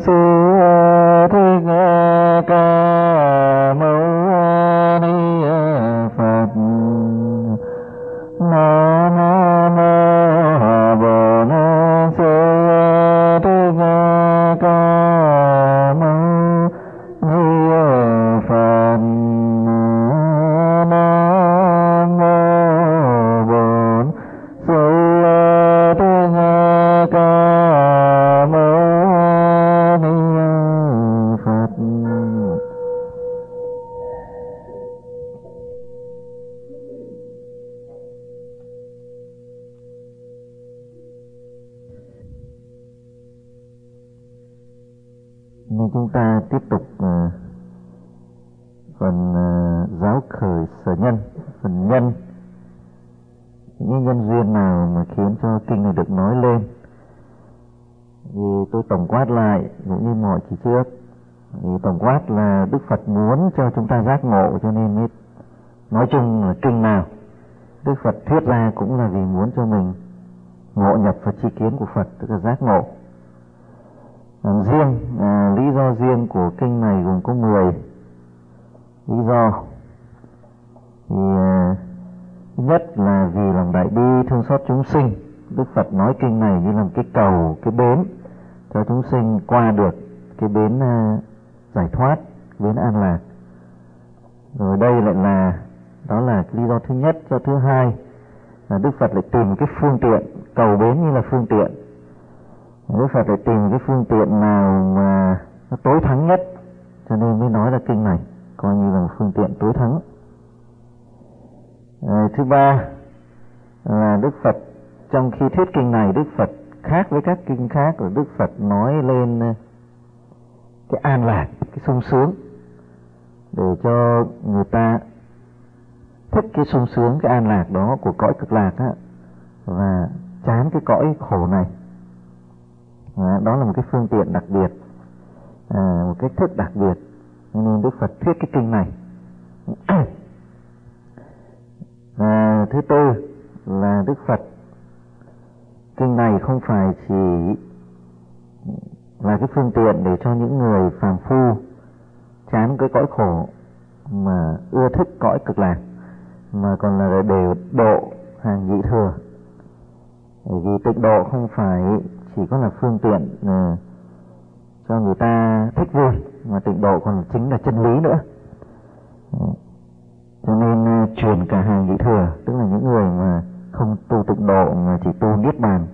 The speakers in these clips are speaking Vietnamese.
sư thích ca mâu ni Phật. Nam mô Bổn sư thích ca mâu ni Phật. Nam mô Bổn sư thích ca mâu ni Phật. Nên chúng ta tiếp tục phần giáo khởi sở nhân, phần nhân. Những nhân duyên nào mà khiến cho kinh này được nói lên? Thì tôi tổng quát lại cũng như mọi kỳ trước. Thì tổng quát là Đức Phật muốn cho chúng ta giác ngộ, cho nên mới nói chung là kinh nào Đức Phật thuyết ra cũng là vì muốn cho mình ngộ nhập vào tri kiến của Phật, tức là giác ngộ. Riêng lý do riêng của kinh này gồm có 10 lý do. Thì thứ nhất là vì lòng đại bi thương xót chúng sinh, Đức Phật nói kinh này như là cái cầu, cái bến cho chúng sinh qua được cái bến giải thoát, bến an lạc. Rồi đây lại là, đó là cái lý do thứ nhất. Do thứ hai là Đức Phật lại tìm cái phương tiện, cầu bến như là phương tiện. Đức Phật lại tìm cái phương tiện nào mà nó tối thắng nhất, cho nên mới nói là kinh này coi như là một phương tiện tối thắng. Thứ ba là Đức Phật trong khi thuyết kinh này, Đức Phật khác với các kinh khác, của Đức Phật nói lên cái an lạc, cái sung sướng, để cho người ta thích cái sung sướng, cái an lạc đó của cõi cực lạc á, và chán cái cõi khổ này. Đó là một cái phương tiện đặc biệt, một cách thức đặc biệt, nên Đức Phật thuyết cái kinh này. Thứ tư là Đức Phật kinh này không phải chỉ là cái phương tiện để cho những người phàm phu chán cái cõi khổ mà ưa thích cõi cực lạc, mà còn là để độ hàng nhị thừa. Bởi vì tịnh độ không phải chỉ có là phương tiện cho người ta thích vui, mà tịnh độ còn chính là chân lý nữa. Cho nên truyền cả hàng nhị thừa, tức là những người mà không tu tịnh độ mà chỉ tu niết bàn.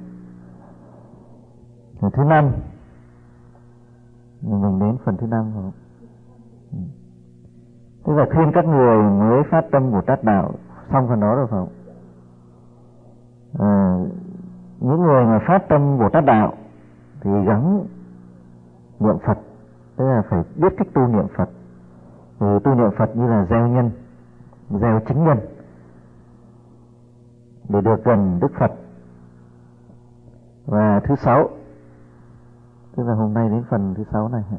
Thứ năm, mình đến phần thứ năm rồi. Tức là khuyên các người mới phát tâm Bồ Tát đạo, xong phần đó rồi phải không? Những người mà phát tâm Bồ Tát đạo thì gắng niệm Phật, tức là phải biết cách tu niệm Phật. Rồi tu niệm Phật như là gieo nhân, gieo chính nhân để được gần Đức Phật. Và thứ sáu, tức là hôm nay đến phần thứ sáu này,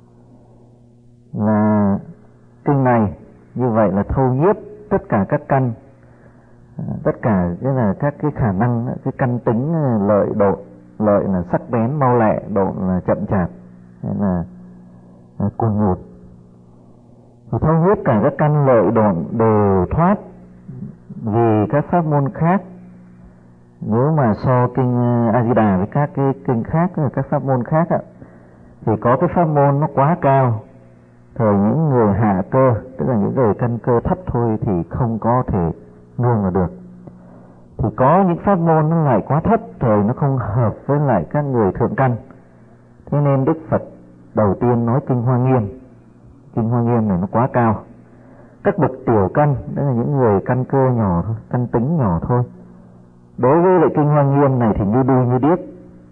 là kinh này như vậy là thâu nhiếp tất cả các căn, tất cả cái là các cái khả năng, cái căn tính lợi độ, lợi là sắc bén mau lẹ, độ là chậm chạp, hay là cuồng nhụt. Thì thâu nhiếp cả các căn lợi độ đều thoát. Vì các pháp môn khác, nếu mà so kinh A Di Đà với các cái kinh khác, các pháp môn khác thì có cái pháp môn nó quá cao, thời những người hạ cơ, tức là những người căn cơ thấp thôi thì không có thể nương vào được. Thì có những pháp môn nó lại quá thấp, thời nó không hợp với lại các người thượng căn. Thế nên Đức Phật đầu tiên nói kinh Hoa Nghiêm. Kinh Hoa Nghiêm này nó quá cao. Các bậc tiểu căn, đó là những người căn cơ nhỏ thôi, căn tính nhỏ thôi, đối với lại kinh Hoa Nghiêm này thì như đuôi như điếc.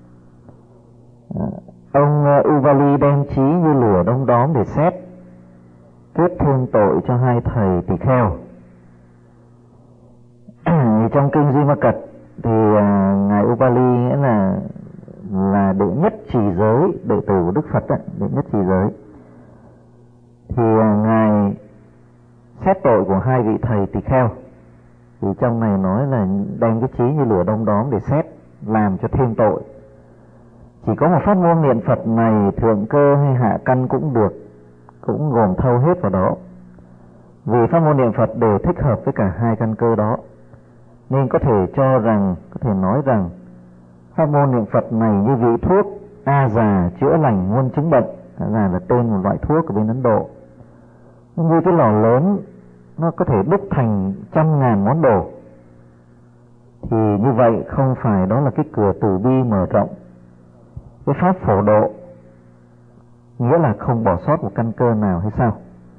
Ông Uvali đem trí như lửa đom đóm để xét, kết thương tội cho hai thầy tỳ kheo. Trong kinh Duy Ma Cật thì ngài Uvali nghĩa là đệ nhất trì giới, đệ tử của Đức Phật đệ nhất trì giới, thì ngài xét tội của hai vị thầy tỳ kheo. Thì trong này nói là đem cái trí như lửa đom đóm để xét, làm cho thêm tội. Chỉ có một pháp môn niệm Phật này, thượng cơ hay hạ căn cũng được, cũng gồm thâu hết vào đó. Vì pháp môn niệm Phật đều thích hợp với cả hai căn cơ đó, nên có thể nói rằng pháp môn niệm Phật này như vị thuốc A già chữa lành muôn chứng bệnh. A già là tên một loại thuốc ở bên Ấn Độ. Như cái lò lớn nó có thể đúc thành trăm ngàn món đồ, thì như vậy không phải đó là cái cửa từ bi mở rộng. Cái pháp phổ độ nghĩa là không bỏ sót một căn cơ nào hay sao?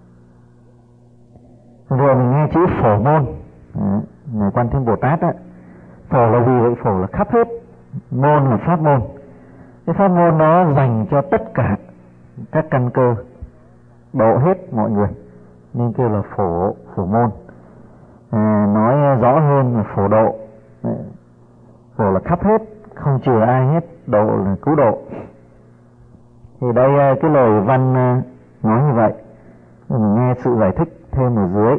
Rồi mình nghe chữ phổ môn, Ngài Quan Thế Bồ Tát á, phổ là gì vậy? Phổ là khắp hết, môn là pháp môn. Cái pháp môn nó dành cho tất cả các căn cơ, độ hết mọi người, nên kêu là phổ môn. Nói rõ hơn là phổ độ. Phổ là khắp hết, không chừa ai hết, độ là cứu độ. Thì đây cái lời văn nói như vậy, mình nghe sự giải thích thêm ở dưới.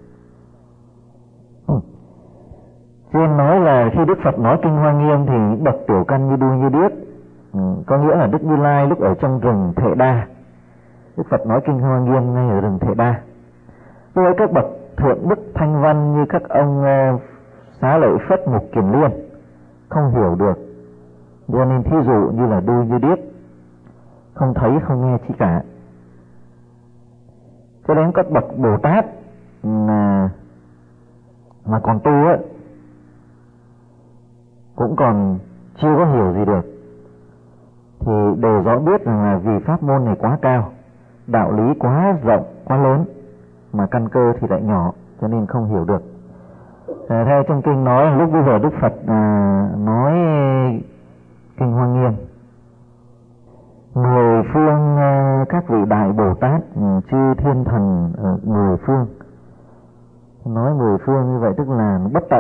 Trên nói là khi Đức Phật nói kinh Hoa Nghiêm thì những bậc tiểu căn như đuôi như điếc, có nghĩa là Đức Như Lai lúc ở trong rừng Thệ Đa. Đức Phật nói kinh Hoa Nghiêm ngay ở rừng Thệ Đa. Với các bậc thượng đức thanh văn như các ông Xá Lợi Phất, Mục Kiền Liên không hiểu được, cho nên thí dụ như là đuôi như điếc, không thấy không nghe chi cả. Cho đến các bậc Bồ Tát mà còn tu á, cũng còn chưa có hiểu gì được, thì đều rõ biết rằng là vì pháp môn này quá cao, đạo lý quá rộng, quá lớn, mà căn cơ thì lại nhỏ, cho nên không hiểu được. Theo trong kinh nói, lúc bây giờ Đức Phật nói kinh Hoa Nghiêm, mười phương các vị đại Bồ Tát, chư thiên thần mười phương. Nói mười phương như vậy tức là bất tận,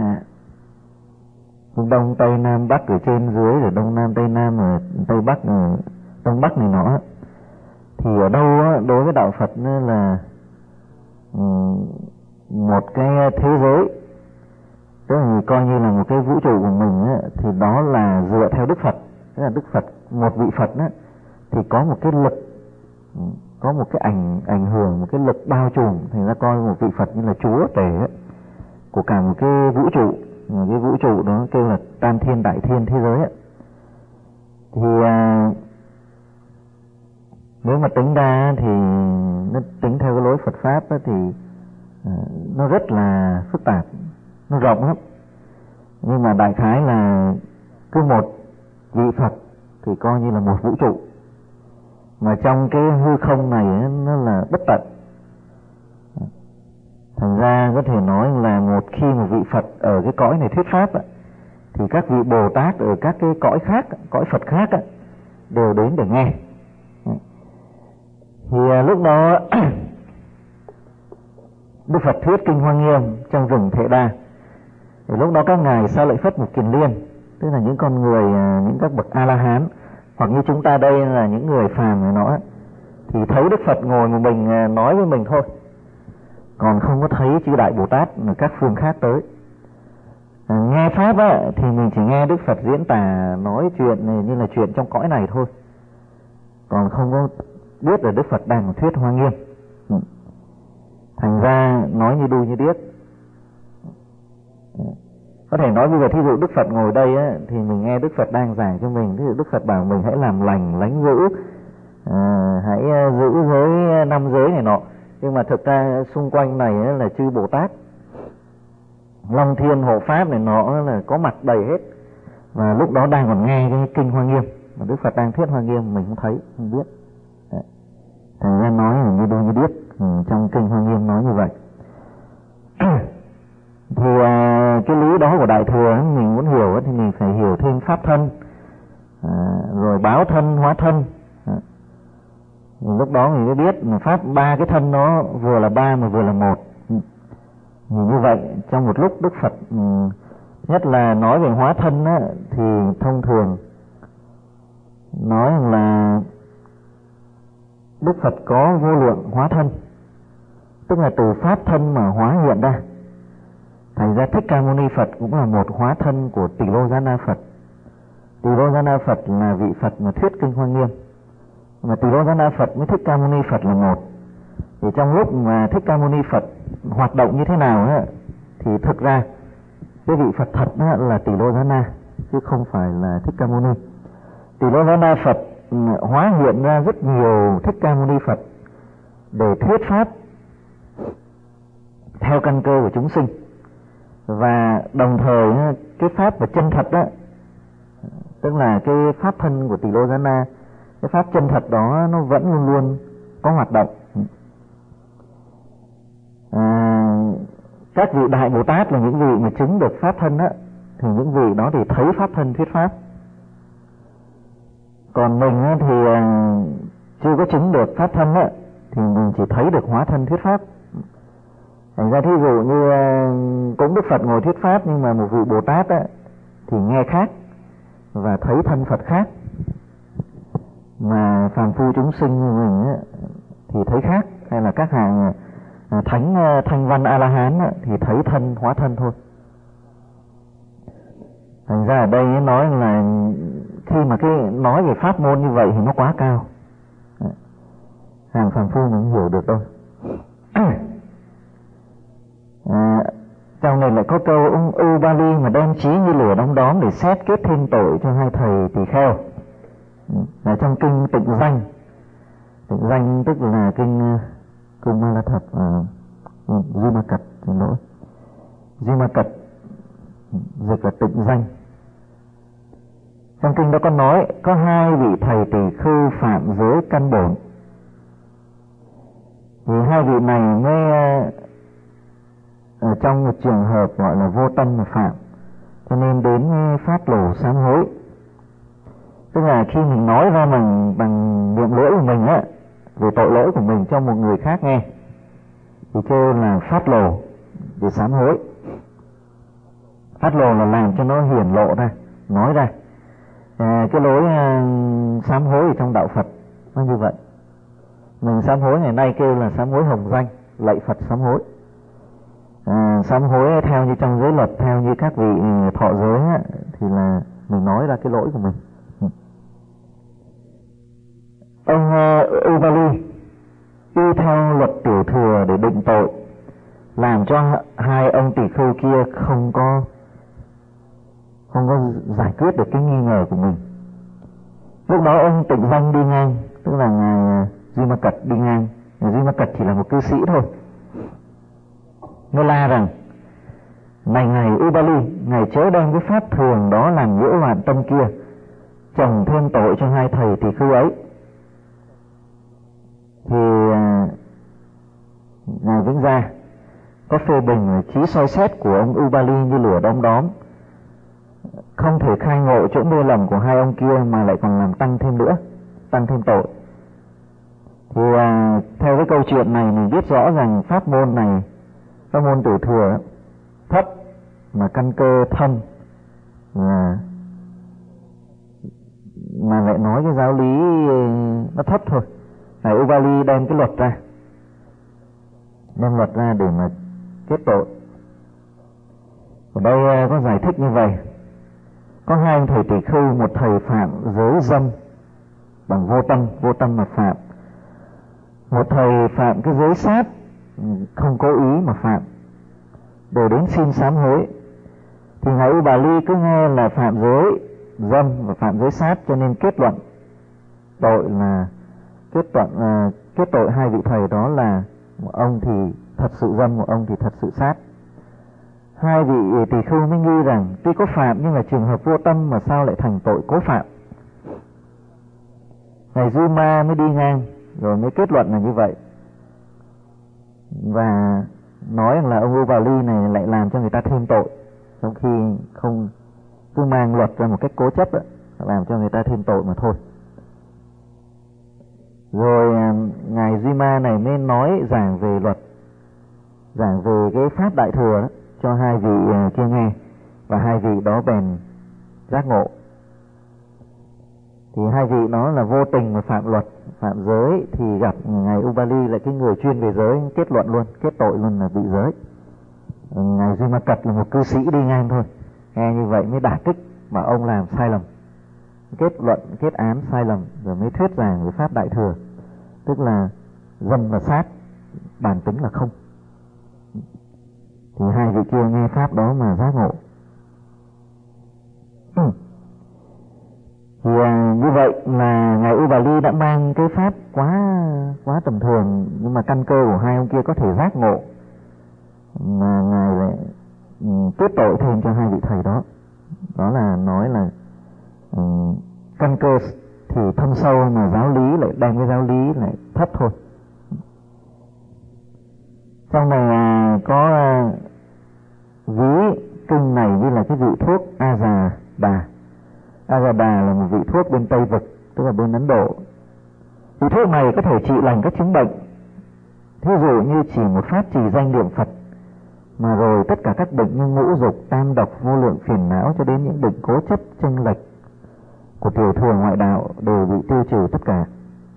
đông tây nam bắc ở trên dưới, rồi đông nam tây nam, rồi tây bắc, đông bắc này nọ. Thì ở đâu á, đối với đạo Phật là một cái thế giới, tức là coi như là một cái vũ trụ của mình á, thì đó là dựa theo Đức Phật. Tức là Đức Phật, một vị Phật á, thì có một cái lực, có một cái ảnh hưởng, một cái lực bao trùm, thành ra coi một vị Phật như là chúa tể của cả một cái vũ trụ. Cái vũ trụ đó kêu là tam thiên đại thiên thế giới á. Thì nếu mà tính ra thì nó tính theo cái lối Phật pháp á, thì nó rất là phức tạp, nó rộng lắm. Nhưng mà đại khái là cứ một vị Phật thì coi như là một vũ trụ, mà trong cái hư không này ấy, nó là bất tận. Thành ra có thể nói là một khi một vị Phật ở cái cõi này thuyết pháp ấy, thì các vị Bồ Tát ở các cái cõi khác, cõi Phật khác ấy, đều đến để nghe. Thì lúc đó Đức Phật thuyết kinh Hoa Nghiêm trong rừng Thệ Đa, thì lúc đó các ngài Xá Lợi Phất, Mục Kiền Liên, tức là những con người, những các bậc A La Hán, hoặc như chúng ta đây là những người phàm này nọ, thì thấy Đức Phật ngồi một mình nói với mình thôi, còn không có thấy chư đại Bồ Tát ở các phương khác tới. Nghe pháp á, thì mình chỉ nghe Đức Phật diễn tả nói chuyện này như là chuyện trong cõi này thôi, còn không có biết là Đức Phật đang thuyết Hoa Nghiêm. Thành ra nói như đuôi như điếc. Có thể nói bây giờ thí dụ Đức Phật ngồi đây á, thì mình nghe Đức Phật đang giảng cho mình, thí dụ Đức Phật bảo mình hãy làm lành lánh dữ, hãy giữ giới 5 giới này nọ, nhưng mà thực ra xung quanh này là chư Bồ Tát, Long Thiên Hộ Pháp này nọ là có mặt đầy hết, và lúc đó đang còn nghe cái kinh Hoa Nghiêm, mà Đức Phật đang thuyết Hoa Nghiêm mình không thấy, không biết. Thành ra nói là như đuôi như điếc, trong kinh Hoa Nghiêm nói như vậy. Thì cái lý đó của Đại Thừa mình muốn hiểu thì mình phải hiểu thêm pháp thân, rồi báo thân, hóa thân. Lúc đó mình mới biết là pháp ba cái thân nó vừa là ba mà vừa là một. Như vậy trong một lúc Đức Phật, nhất là nói về hóa thân á, thì thông thường nói là Đức Phật có vô lượng hóa thân, tức là từ pháp thân mà hóa hiện ra. Thành ra Thích Ca Mâu Ni Phật cũng là một hóa thân của Tỳ Lô Giá Na Phật. Tỳ Lô Giá Na Phật là vị Phật mà thuyết kinh Hoa Nghiêm, mà Tỳ Lô Giá Na Phật với Thích Ca Mâu Ni Phật là một. Thì trong lúc mà Thích Ca Mâu Ni Phật hoạt động như thế nào á, thì thực ra cái vị Phật thật á, là Tỳ Lô Giá Na chứ không phải là Thích Ca Mâu Ni. Tỳ Lô Giá Na Phật hóa hiện ra rất nhiều Thích Ca Mâu Ni Phật để thuyết pháp theo căn cơ của chúng sinh, và đồng thời cái pháp và chân thật đó, tức là cái pháp thân của Tỳ Lô Giá Na, cái pháp chân thật đó nó vẫn luôn luôn có hoạt động. Các vị Đại Bồ Tát là những vị mà chứng được pháp thân đó, thì những vị đó thì thấy pháp thân thuyết pháp. Còn mình thì chưa có chứng được pháp thân đó, thì mình chỉ thấy được hóa thân thuyết pháp. Thành ra thí dụ như cũng Đức Phật ngồi thuyết pháp, nhưng mà một vị Bồ Tát á, thì nghe khác và thấy thân Phật khác, mà phàm phu chúng sinh như mình á, thì thấy khác. Hay là các hàng thánh thanh văn A La Hán á, thì thấy thân hóa thân thôi. Thành ra ở đây nói là khi mà cái nói về pháp môn như vậy thì nó quá cao, hàng phàm phu mình hiểu được đâu. Trong này lại có câu ông Ubali mà đem chí như lửa đom đóm để xét kết thêm tội cho hai thầy tỳ kheo. Là trong kinh Tịnh Danh. Tịnh Danh tức là kinh Cung Ma La Thập Di Ma Cật, xin lỗi, Di Ma Cật dịch là Tịnh Danh. Trong kinh đó có nói có hai vị thầy tỳ khưu phạm giới căn bổn, thì hai vị này mới ở trong một trường hợp gọi là vô tâm mà phạm, cho nên đến phát lộ sám hối. Tức là khi mình nói ra mình bằng miệng lưỡi của mình á, về tội lỗi của mình cho một người khác nghe, thì kêu là phát lộ để sám hối. Phát lộ là làm cho nó hiển lộ ra, nói ra. Cái lối sám hối ở trong đạo Phật nó như vậy. Mình sám hối ngày nay kêu là sám hối hồng danh, lạy Phật sám hối. Sám hối theo như trong giới luật, theo như các vị thọ giới á, thì là mình nói ra cái lỗi của mình. Ông Ubali y theo luật tiểu thừa để định tội, làm cho hai ông tỳ khưu kia không có giải quyết được cái nghi ngờ của mình. Lúc đó ông Tịnh Danh đi ngang, tức là ngài Di Ma Cật đi ngang. Ngài Di Ma Cật chỉ là một cư sĩ thôi. Nó la rằng: này ngài Ubali, ngài chớ đem cái pháp thường đó làm nhiễu loạn tâm kia, chồng thêm tội cho hai thầy tỳ khưu ấy. Thì ngài Vĩnh Gia có phê bình trí soi xét của ông Ubali như lửa đom đóm, không thể khai ngộ chỗ mê lầm của hai ông kia mà lại còn làm tăng thêm nữa, tăng thêm tội. Thì theo cái câu chuyện này mình biết rõ rằng pháp môn này, pháp môn tiểu thừa thấp mà căn cơ thâm, mà lại nói cái giáo lý nó thấp thôi. Ngài Ubali đem cái luật ra, đem luật ra để mà kết tội. Ở đây có giải thích như vậy: có hai ông thầy tỳ khưu, một thầy phạm giới dâm bằng vô tâm mà phạm, một thầy phạm cái giới sát không cố ý mà phạm, đều đến xin sám hối. Thì ngài Ubali cứ nghe là phạm giới dâm và phạm giới sát, cho nên kết luận tội là kết tội hai vị thầy đó là một ông thì thật sự dâm, một ông thì thật sự sát. Hai vị tỳ khưu mới nghi rằng tuy có phạm nhưng là trường hợp vô tâm mà sao lại thành tội cố phạm. Ngài Duma mới đi ngang rồi mới kết luận là như vậy, và nói rằng là ông Ubali này lại làm cho người ta thêm tội, trong khi không, cứ mang luật ra một cách cố chấp đó, làm cho người ta thêm tội mà thôi. Rồi ngài Zima này mới nói giảng về luật, giảng về cái pháp đại thừa đó cho hai vị kia nghe, và hai vị đó bèn giác ngộ. Thì hai vị đó là vô tình mà phạm luật, phạm giới, thì gặp ngài Ubali là cái người chuyên về giới, kết luận luôn, kết tội luôn là bị giới. Ngài Di Ma Cật là một cư sĩ đi ngang thôi, nghe như vậy mới đả kích mà ông làm sai lầm, kết luận, kết án sai lầm rồi mới thuyết giảng về pháp đại thừa, tức là dâm là sát, bản tính là không. Thì hai vị kia nghe pháp đó mà giác ngộ. Thì như vậy là ngài Ubali đã mang cái pháp quá tầm thường, nhưng mà căn cơ của hai ông kia có thể giác ngộ, mà ngài lại kết tội thêm cho hai vị thầy đó. Đó là nói là căn cơ thì thâm sâu, mà giáo lý lại đem cái giáo lý lại thấp thôi. Trong này có ví kinh này như là cái vị thuốc Ajada. Ajada là một vị thuốc bên Tây Vực, tức là bên Ấn Độ. Vị thuốc này có thể trị lành các chứng bệnh. Thí dụ như chỉ một pháp trì danh niệm Phật mà rồi tất cả các bệnh như ngũ dục, tam độc, vô lượng phiền não cho đến những bệnh cố chấp, chênh lệch của tiểu thừa ngoại đạo đều bị tiêu trừ tất cả.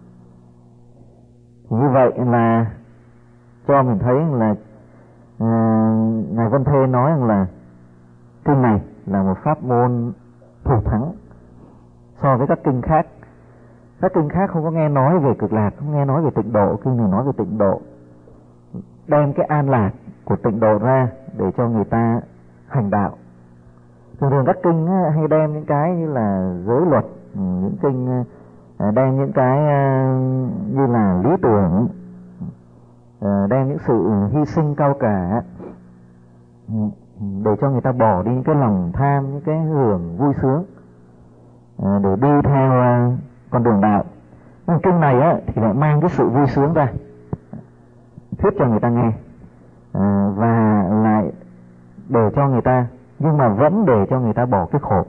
Như vậy là cho mình thấy là ngài Vân Thê nói rằng là kinh này là một pháp môn thủ thắng so với các kinh khác. Các kinh khác không có nghe nói về cực lạc, không nghe nói về tịnh độ. Kinh này nói về tịnh độ, đem cái an lạc của tịnh độ ra để cho người ta hành đạo. Thường thường các kinh hay đem những cái như là giới luật, những kinh đem những cái như là lý tưởng, đem những sự hy sinh cao cả để cho người ta bỏ đi những cái lòng tham, những cái hưởng vui sướng để đi theo con đường đạo. Nhưng kinh này thì lại mang cái sự vui sướng ra, thuyết cho người ta nghe, và lại để cho người ta, nhưng mà vẫn để cho người ta bỏ cái khổ.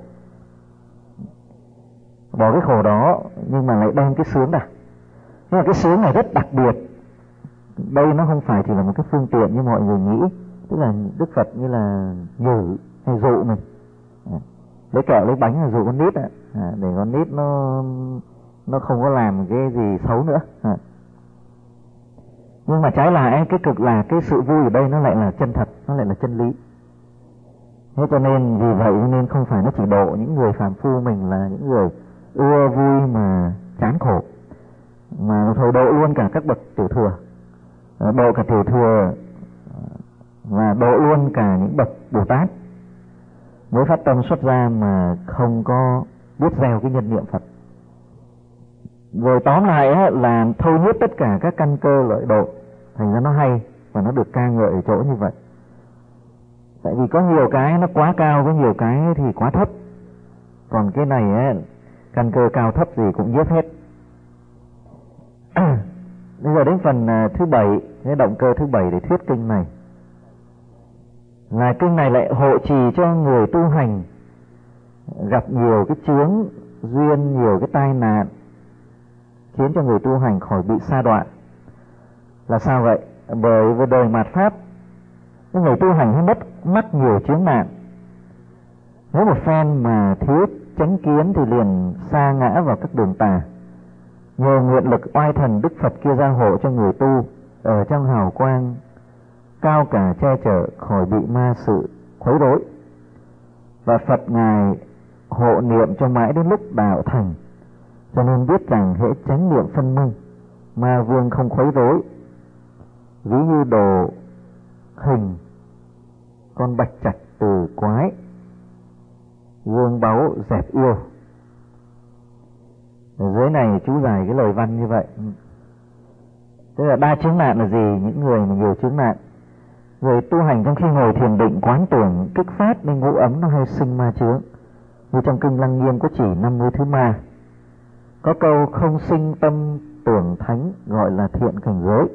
Bỏ cái khổ đó nhưng mà lại đem cái sướng ra. Nhưng mà cái sướng này rất đặc biệt. Đây nó không phải chỉ là một cái phương tiện như mọi người nghĩ, tức là Đức Phật như là nhử hay dụ mình, lấy kẹo lấy bánh là dụ con nít để con nít nó không có làm cái gì xấu nữa. Nhưng mà trái lại cái cực là cái sự vui ở đây nó lại là chân thật, nó lại là chân lý. Thế cho nên vì vậy nên không phải nó chỉ độ những người phàm phu mình là những người ưa vui mà chán khổ, mà thôi độ luôn cả các bậc tiểu thừa, độ cả tiểu thừa và độ luôn cả những bậc Bồ Tát mới phát tâm xuất gia mà không có biết gieo cái nhân niệm Phật. Rồi tóm lại là thâu nhiếp tất cả các căn cơ lợi độ, thành ra nó hay và nó được ca ngợi ở chỗ như vậy. Tại vì có nhiều cái nó quá cao, có nhiều cái thì quá thấp. Còn cái này căn cơ cao thấp gì cũng giết hết. Bây giờ đến phần thứ 7, cái động cơ thứ 7 để thuyết kinh này, là kinh này lại hộ trì cho người tu hành gặp nhiều cái chướng duyên, nhiều cái tai nạn, khiến cho người tu hành khỏi bị sa đọa. Là sao vậy? Bởi vì đời mạt pháp, cái người tu hành hay mắc nhiều chướng nạn. Nếu một phen mà thiếu chánh kiến thì liền sa ngã vào các đường tà. Nhờ nguyện lực oai thần Đức Phật kia gia hộ cho người tu ở trong hào quang cao cả che chở khỏi bị ma sự khuấy rối. Và Phật Ngài hộ niệm cho mãi đến lúc đạo thành, cho nên biết rằng hễ chánh niệm phân minh, ma vương không khuấy rối. Ví như đồ hình con bạch trạch từ quái, vương báu dẹp yêu. Ở dưới này chú giải cái lời văn như vậy. Tức là đa chướng nạn là gì? Những người mà nhiều chướng nạn, người tu hành trong khi ngồi thiền định quán tưởng kích phát nên ngũ ấm nó hay sinh ma chướng. Như trong kinh Lăng Nghiêm có chỉ 50 thứ ma. Có câu không sinh tâm tưởng thánh gọi là thiện cảnh giới.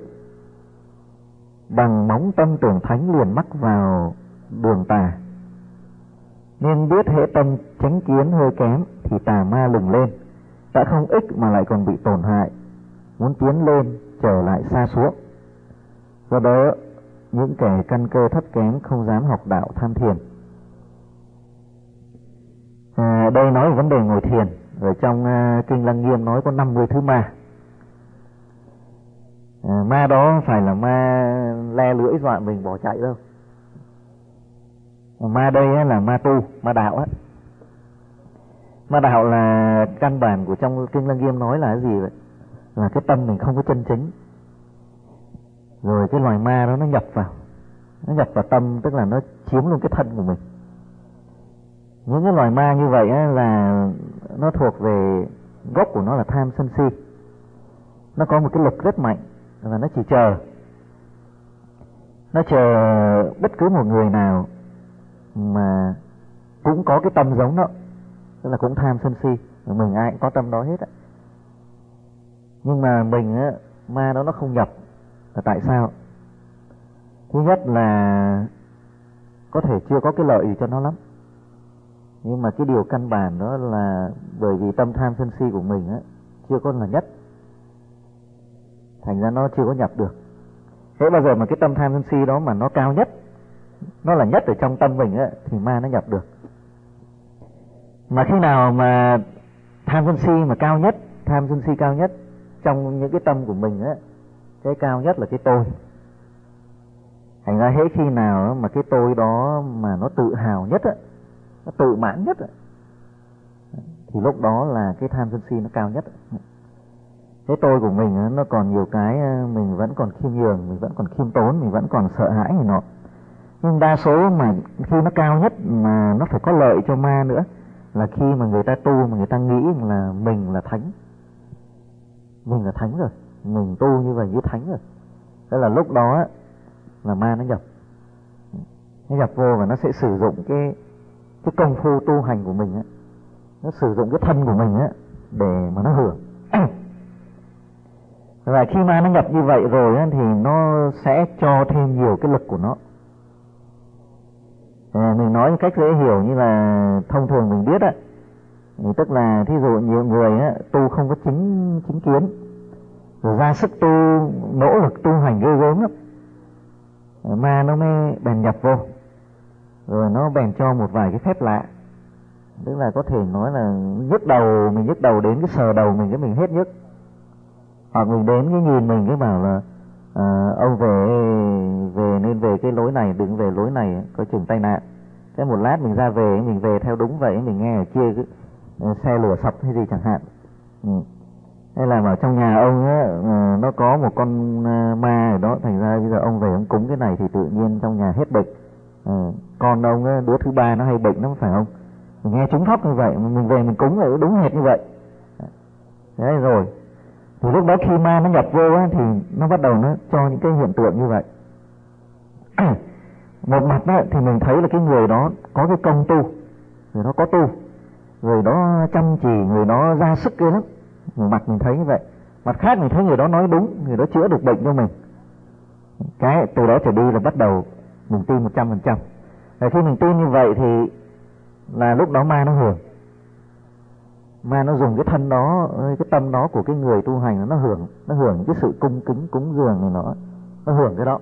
Bằng móng tâm tưởng thánh liền mắc vào đường tà. Nên biết hệ tâm chánh kiến hơi kém thì tà ma lừng lên, đã không ích mà lại còn bị tổn hại, muốn tiến lên trở lại xa xuống. Do đó những kẻ căn cơ thấp kém không dám học đạo tham thiền. Đây nói về vấn đề ngồi thiền. Ở trong kinh Lăng Nghiêm nói có 50 thứ ma. Ma đó không phải là ma le lưỡi dọa mình bỏ chạy đâu. Ma đây là ma tu, ma đạo á. Ma đạo là căn bản của trong Kinh Lăng Nghiêm nói là cái gì vậy? Là cái tâm mình không có chân chính. Rồi cái loài ma đó nó nhập vào tâm, tức là nó chiếm luôn cái thân của mình. Những cái loài ma như vậy là nó thuộc về gốc của nó là tham sân si. Nó có một cái lực rất mạnh và nó chỉ chờ bất cứ một người nào mà cũng có cái tâm giống nó, tức là cũng tham sân si. Mình ai cũng có tâm đó hết á. Nhưng mà mình á, ma đó nó không nhập là tại sao? Thứ nhất là có thể chưa có cái lợi gì cho nó lắm. Nhưng mà cái điều căn bản đó là bởi vì tâm tham sân si của mình á chưa có là nhất, thành ra nó chưa có nhập được. Thế bao giờ mà cái tâm tham sân si đó mà nó cao nhất, nó là nhất ở trong tâm mình á, thì ma nó nhập được. Mà khi nào mà tham sân si mà cao nhất, tham sân si cao nhất trong những cái tâm của mình á, cái cao nhất là cái tôi. Thành ra hễ khi nào mà cái tôi đó mà nó tự hào nhất á, nó tự mãn nhất á, thì lúc đó là cái tham sân si nó cao nhất. Cái tôi của mình á, nó còn nhiều cái mình vẫn còn khiêm nhường, mình vẫn còn khiêm tốn, mình vẫn còn sợ hãi này nọ. Nhưng đa số mà khi nó cao nhất mà nó phải có lợi cho ma nữa là khi mà người ta tu mà người ta nghĩ là mình là thánh. Mình là thánh rồi, mình tu như vậy như thánh rồi. Thế là lúc đó là ma nó nhập. Nó nhập vô và nó sẽ sử dụng cái công phu tu hành của mình á, nó sử dụng cái thân của mình á để mà nó hưởng. Và khi ma nó nhập như vậy rồi á, thì nó sẽ cho thêm nhiều cái lực của nó. Mình nói cách dễ hiểu như là thông thường mình biết á, tức là thí dụ nhiều người á, tu không có chính kiến, rồi ra sức tu, nỗ lực tu hành ghê gớm lắm, ma nó mới bèn nhập vô, rồi nó bèn cho một vài cái phép lạ. Tức là có thể nói là mình nhức đầu đến cái sờ đầu mình, cái mình hết nhức. Hoặc mình đến cái nhìn mình cái bảo là ông về nên về cái lối này, đừng về lối này, có chừng tai nạn. Cái một lát mình ra về, mình về theo đúng vậy, mình nghe ở kia cái xe lửa sập hay gì chẳng hạn. Hay là vào trong nhà ông á, nó có một con ma ở đó, thành ra bây giờ ông về ông cúng cái này thì tự nhiên trong nhà hết bệnh. Con ông á, đứa thứ ba nó hay bệnh lắm phải không? Mình nghe trúng thóc như vậy, mình về mình cúng rồi đúng hệt như vậy. Đấy rồi. Thì lúc đó khi ma nó nhập vô á, thì nó bắt đầu nó cho những cái hiện tượng như vậy. Một mặt á, thì mình thấy là cái người đó có cái công tu, người đó có tu, người đó chăm chỉ, người đó ra sức ghê lắm. Một mặt mình thấy như vậy. Mặt khác mình thấy người đó nói đúng, người đó chữa được bệnh cho mình. Cái từ đó trở đi là bắt đầu mình tin 100%. Và khi mình tin như vậy thì là lúc đó ma nó hưởng. Ma nó dùng cái thân đó, cái tâm đó của cái người tu hành, nó hưởng cái sự cung kính cúng dường này nó hưởng cái đó.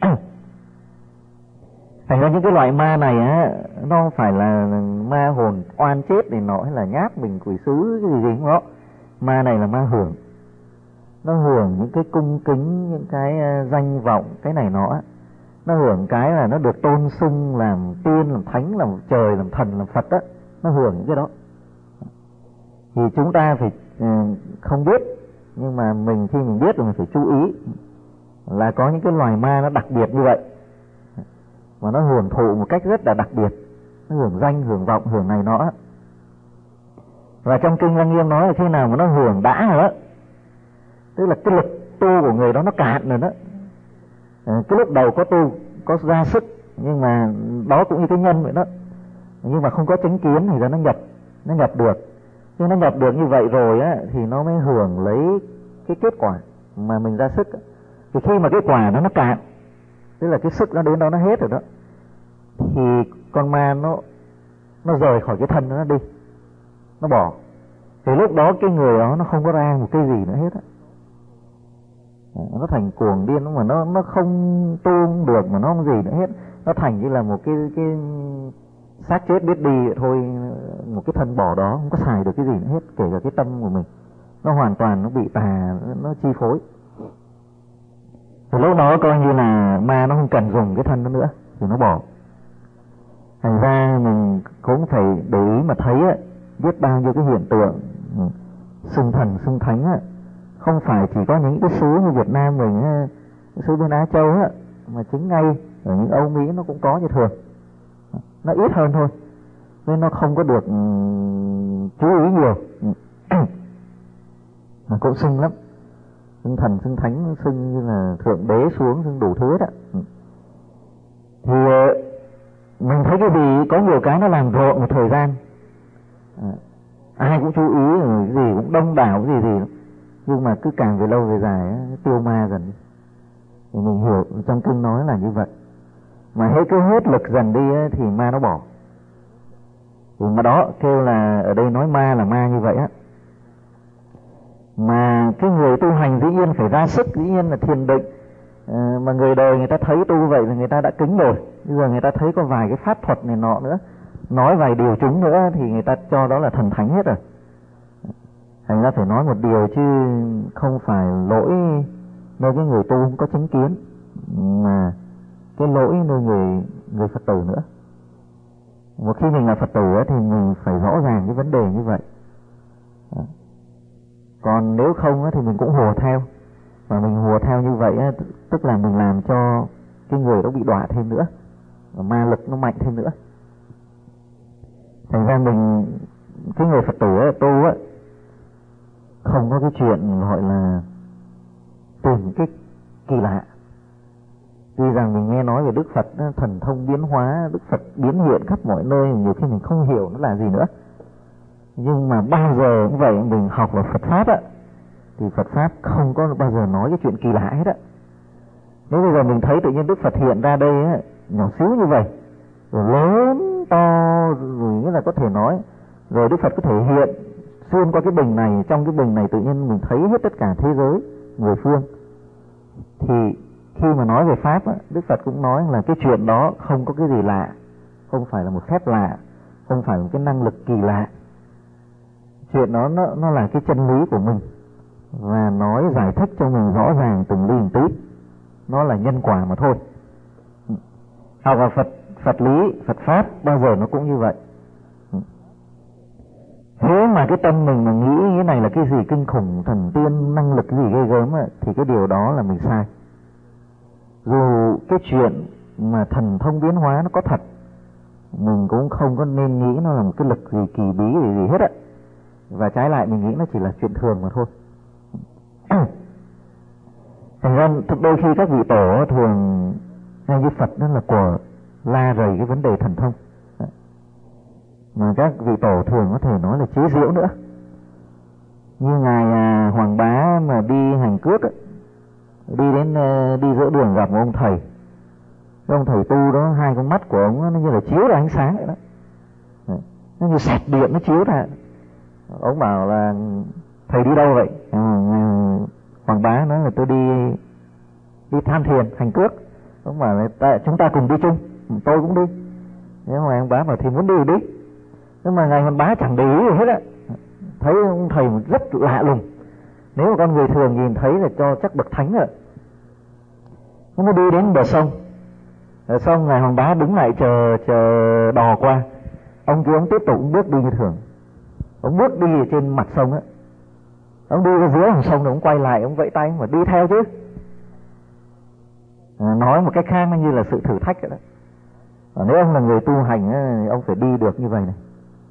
Thành ra những cái loại ma này á, nó không phải là ma hồn oan chết này nọ, hay là nhát mình quỷ sứ cái gì không đó. Ma này là ma hưởng. Nó hưởng những cái cung kính, những cái danh vọng, cái này nọ. Nó hưởng cái là nó được tôn xưng làm tiên, làm thánh, làm trời, làm thần, làm Phật á. Nó hưởng những cái đó. Thì chúng ta phải không biết, nhưng mà khi mình biết rồi mình phải chú ý là có những cái loài ma nó đặc biệt như vậy, mà nó hưởng thụ một cách rất là đặc biệt. Nó hưởng danh, hưởng vọng, hưởng này nọ. Và trong Kinh Lăng Nghiêm nói là khi nào mà nó hưởng đã rồi đó, tức là cái lực tu của người đó nó cạn rồi đó. Cái lúc đầu có tu, có ra sức, nhưng mà đó cũng như cái nhân vậy đó. Nhưng mà không có chánh kiến thì nó nhập được. Nhưng nó nhập được như vậy rồi á, thì nó mới hưởng lấy cái kết quả mà mình ra sức. Thì khi mà cái quả nó cạn, tức là cái sức nó đến đó nó hết rồi đó, thì con ma nó rời khỏi cái thân nó đi, nó bỏ. Thì lúc đó cái người đó nó không có ra một cái gì nữa hết á. Nó thành cuồng điên, mà nó không tu được, mà nó không gì nữa hết. Nó thành như là một cái xác chết biết đi thôi, một cái thân bỏ đó, không có xài được cái gì nữa hết, kể cả cái tâm của mình. Nó hoàn toàn nó bị tà, nó chi phối. Thì lúc đó coi như là ma nó không cần dùng cái thân đó nữa, thì nó bỏ. Thành ra mình cũng phải để ý mà thấy á, biết bao nhiêu cái hiện tượng xưng thần xưng thánh á, không phải chỉ có những cái xứ như Việt Nam mình, cái xứ bên Á Châu á, mà chính ngay ở những Âu Mỹ nó cũng có như thường, nó ít hơn thôi nên nó không có được chú ý nhiều. Mà cũng xưng lắm, xưng thần xưng thánh, xưng như là thượng đế xuống, xưng đủ thứ đó. Thì mình thấy cái gì có nhiều cái nó làm rộn một thời gian, ai cũng chú ý, cái gì cũng đông đảo, cái gì nhưng mà cứ càng về lâu về dài tiêu ma dần đi. Thì mình hiểu trong kinh nói là như vậy, mà hết cứ hết lực dần đi thì ma nó bỏ. Thì mà đó kêu là ở đây nói ma là ma như vậy á. Mà cái người tu hành dĩ nhiên phải ra sức, dĩ nhiên là thiền định. Mà người đời người ta thấy tu vậy là người ta đã kính rồi. Bây giờ người ta thấy có vài cái pháp thuật này nọ nữa, nói vài điều chúng nữa thì người ta cho đó là thần thánh hết rồi. Thành ra phải nói một điều chứ không phải lỗi nơi cái người tu không có chánh kiến, mà cái lỗi nơi người Phật tử nữa. Một khi mình là Phật tử thì mình phải rõ ràng cái vấn đề như vậy. Còn nếu không thì mình cũng hùa theo. Và mình hùa theo như vậy tức là mình làm cho cái người đó bị đọa thêm nữa, và ma lực nó mạnh thêm nữa. Thành ra mình, cái người Phật tử tu không có cái chuyện gọi là tìm cái kỳ lạ. Tuy rằng mình nghe nói về Đức Phật thần thông biến hóa, Đức Phật biến hiện khắp mọi nơi, nhiều khi mình không hiểu nó là gì nữa. Nhưng mà bao giờ cũng vậy, mình học vào Phật Pháp thì Phật Pháp không có bao giờ nói cái chuyện kỳ lạ hết Nếu bây giờ mình thấy tự nhiên Đức Phật hiện ra đây nhỏ xíu như vậy, rồi lớn to, rồi nghĩa là có thể nói, rồi Đức Phật có thể hiện xuyên qua cái bình này, trong cái bình này tự nhiên mình thấy hết tất cả thế giới mười phương, thì khi mà nói về Pháp Đức Phật cũng nói là cái chuyện đó không có cái gì lạ, không phải là một phép lạ, không phải một cái năng lực kỳ lạ. Chuyện đó nó là cái chân lý của mình, và nói giải thích cho mình rõ ràng từng ly từng tí. Nó là nhân quả mà thôi. Học vào Phật lý, Phật Pháp bao giờ nó cũng như vậy. Thế mà cái tâm mình mà nghĩ cái này là cái gì kinh khủng, thần tiên, năng lực gì ghê gớm thì cái điều đó là mình sai. Dù cái chuyện mà thần thông biến hóa nó có thật, mình cũng không có nên nghĩ nó là một cái lực gì kỳ bí gì hết Và trái lại mình nghĩ nó chỉ là chuyện thường mà thôi. Thành ra đôi khi các vị tổ thường ngay như Phật đó là của la rầy cái vấn đề thần thông, mà các vị tổ thường có thể nói là chế giễu nữa. Như ngài Hoàng Bá mà đi hành cướp đi giữa đường gặp một ông thầy. Cái ông thầy tu đó, hai con mắt của ông nó như là chiếu ra ánh sáng vậy đó, nó như sạc điện nó chiếu ra. Ông bảo là thầy đi đâu vậy? Hoàng Bá nói là tôi đi tham thiền hành cước. Ông bảo là chúng ta cùng đi chung, tôi cũng đi. Thế mà Hoàng Bá bảo thì muốn đi thì đi. Nhưng mà ngài Hoàng Bá chẳng để ý gì hết thấy ông thầy rất lạ lùng. Nếu mà con người thường nhìn thấy là cho chắc bậc thánh rồi. Nó mới đi đến bờ sông. Rồi xong ngài Hoàng Bá đứng lại chờ đò qua. Ông kia ông tiếp tục bước đi như thường. Ông bước đi ở trên mặt sông ông đi ra dưới dòng sông rồi ông quay lại, ông vẫy tay mà đi theo chứ. Nói một cách khác nó như là sự thử thách đó. Nếu ông là người tu hành ông phải đi được như vậy này.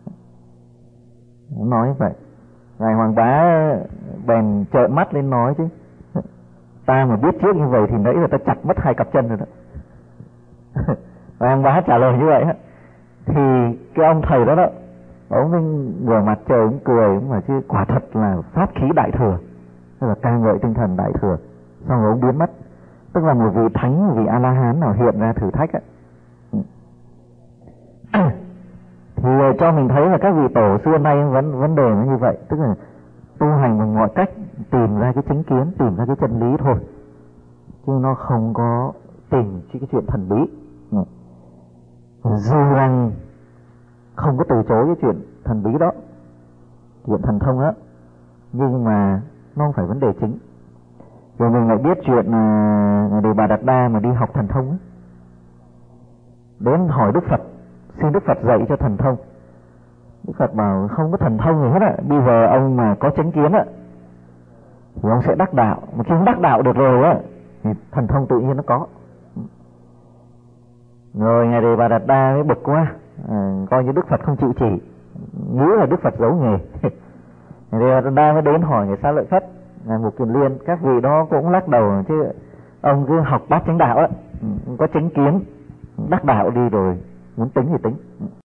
Ông nói vậy. Ngài Hoàng Bá bèn trợn mắt lên nói chứ, ta mà biết trước như vậy thì nãy giờ ta chặt mất 2 cặp chân rồi đó. Ngài Hoàng Bá trả lời như vậy thì cái ông thầy đó ông ngửa mặt trời ông cười mà chứ quả thật là pháp khí đại thừa, tức là ca ngợi tinh thần đại thừa. Xong rồi ông biến mất, tức là một vị thánh, một vị A La Hán nào hiện ra thử thách thì cho mình thấy là các vị tổ xưa nay vấn đề nó như vậy, tức là tu hành bằng mọi cách tìm ra cái chánh kiến, tìm ra cái chân lý thôi, chứ nó không có tìm cái chuyện thần bí. Dù rằng không có từ chối cái chuyện thần bí đó, chuyện thần thông đó, nhưng mà nó không phải vấn đề chính. Rồi mình lại biết chuyện Đề Bà Đạt Đa mà đi học thần thông đến hỏi Đức Phật, xin Đức Phật dạy cho thần thông. Đức Phật bảo không có thần thông gì hết á, bây giờ ông mà có chánh kiến á thì ông sẽ đắc đạo, mà khi ông đắc đạo được rồi á thì thần thông tự nhiên nó có. Rồi Ngài Đề Bà Đạt Đa mới bực quá, coi như Đức Phật không chịu chỉ, nghĩ là Đức Phật giấu nghề. Ngài Đề Bà Đạt Đa mới đến hỏi Ngài Xá Lợi Phất, Ngài Mục Kiền Liên, các vị đó cũng lắc đầu chứ ông cứ học bát chánh đạo á, có chánh kiến, đắc đạo đi rồi muốn tính thì tính.